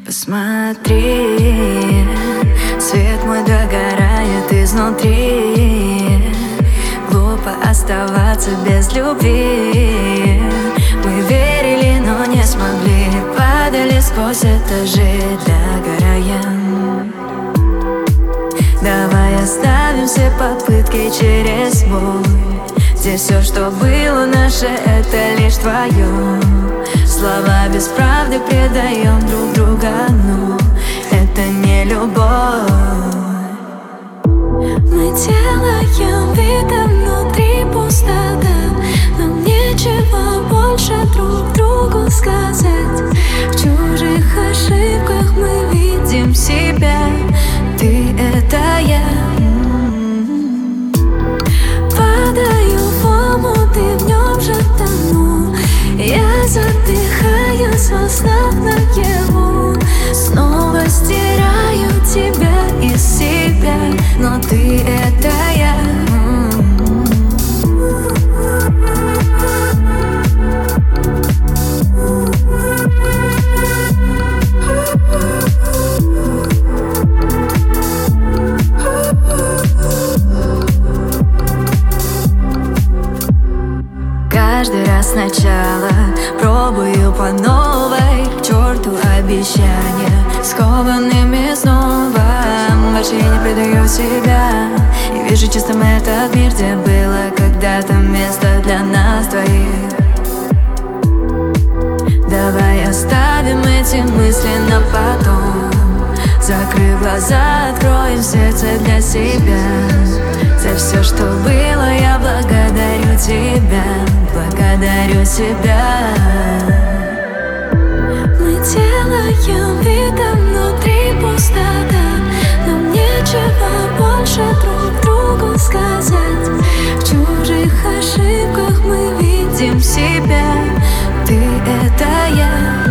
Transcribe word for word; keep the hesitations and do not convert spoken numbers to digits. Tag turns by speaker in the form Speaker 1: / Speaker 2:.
Speaker 1: Посмотри, свет мой догорает изнутри. Глупо оставаться без любви. Мы верили, но не смогли. Падали сквозь этажи, догорая. Давай оставим все попытки через боль. Здесь все, что было наше, это лишь твое. Слова без правды предаем друг друга, но это не любовь.
Speaker 2: Мы делаем вид, а внутри пустота. Нам нечего больше друг другу сказать. В чужих ошибках мы видим себя. Ты — это я. Падаю в омут и в нем же тону. Я задыхаюсь во снах наяву. Снова стираю тебя из себя, но ты — это я.
Speaker 1: Каждый раз сначала пробую по новой. К черту обещания скованными снова. Больше я не предаю себя. И вижу чистым этот мир, где было когда-то место для нас двоих. Давай оставим эти мысли на потом. Закрыв глаза, откроем сердце для себя. За все, что было, я благодарю тебя. Благодарю себя.
Speaker 2: Мы делаем вид, а внутри пустота. Нам нечего больше друг другу сказать. В чужих ошибках мы видим себя. Ты — это я.